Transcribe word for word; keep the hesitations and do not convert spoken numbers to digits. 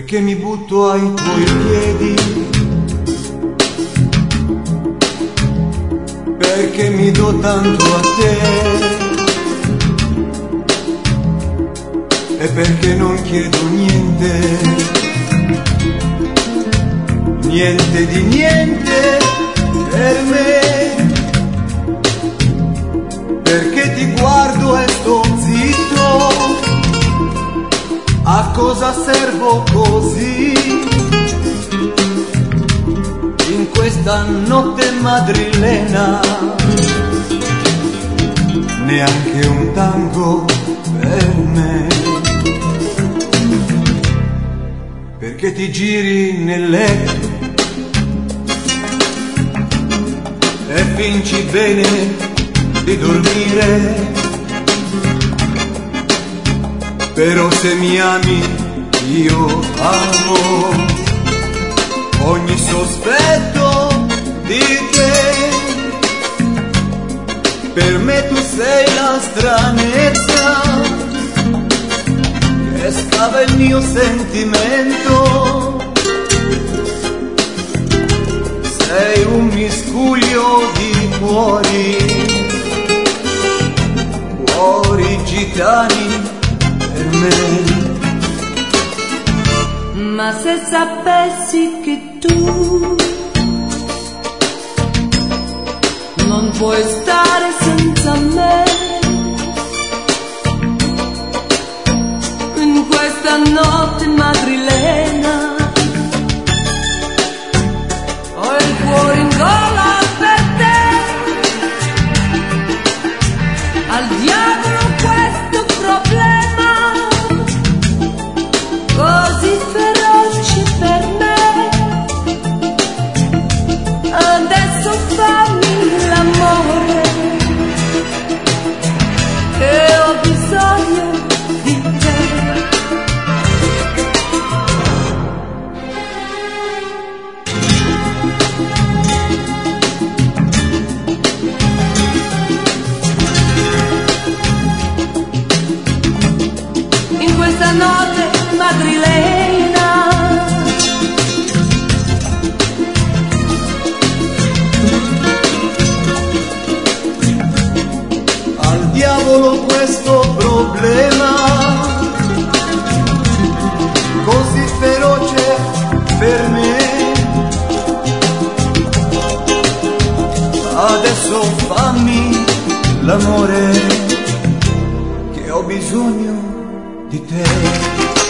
perché mi butto ai tuoi piedi, perché mi do tanto a te e perché non chiedo niente, niente di niente per me, perché ti guardo e sto zitto. A cosa servo così in questa notte madrilena? Neanche un tango per me, perché ti giri nel letto e fingi bene di dormire. Però se mi ami io amo ogni sospetto di te. Per me tu sei la stranezza che scava il mio sentimento. Sei un miscuglio di cuori, cuori gitani. Ma se sapessi che tu non puoi stare senza me, in questa notte madrilena, ho il cuore in gola per te, al diavolo questo problema così feroce per me. Adesso fammi l'amore, che ho bisogno di te. In questa notte madrilena, al diavolo questo problema così feroce per me. Adesso fammi l'amore, che ho bisogno di te.